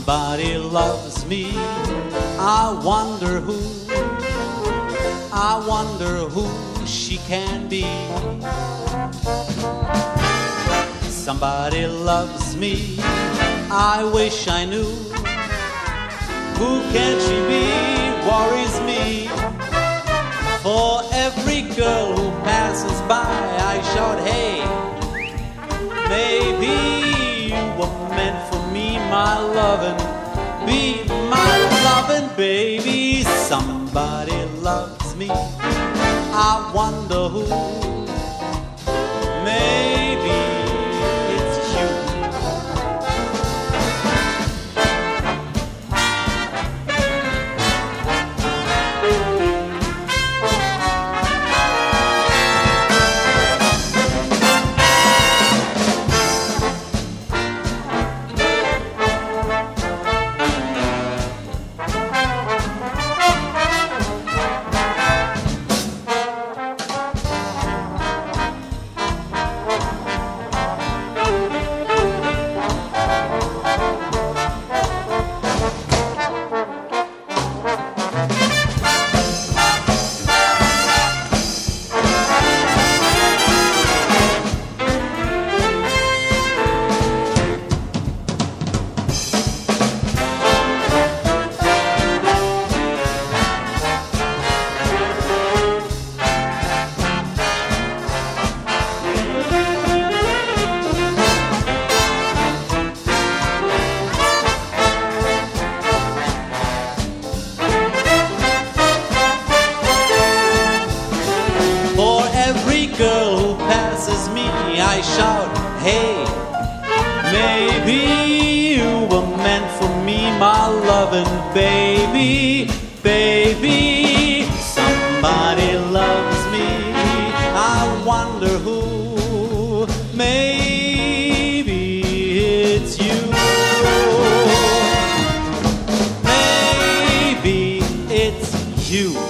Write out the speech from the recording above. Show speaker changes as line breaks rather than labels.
Somebody loves me. I wonder who she can be. Somebody loves me. I wish I knew. Who can she be? Worries me. For every girl who passes by, I shout, hey, maybe you were meant for me, my lovin'. Be my lovin', baby. Somebody loves me. I wonder who. Maybe it's you. Girl who passes me, I shout, hey, maybe you were meant for me, my lovin' baby, baby. Somebody loves me. I wonder who. Maybe it's you. Maybe it's you.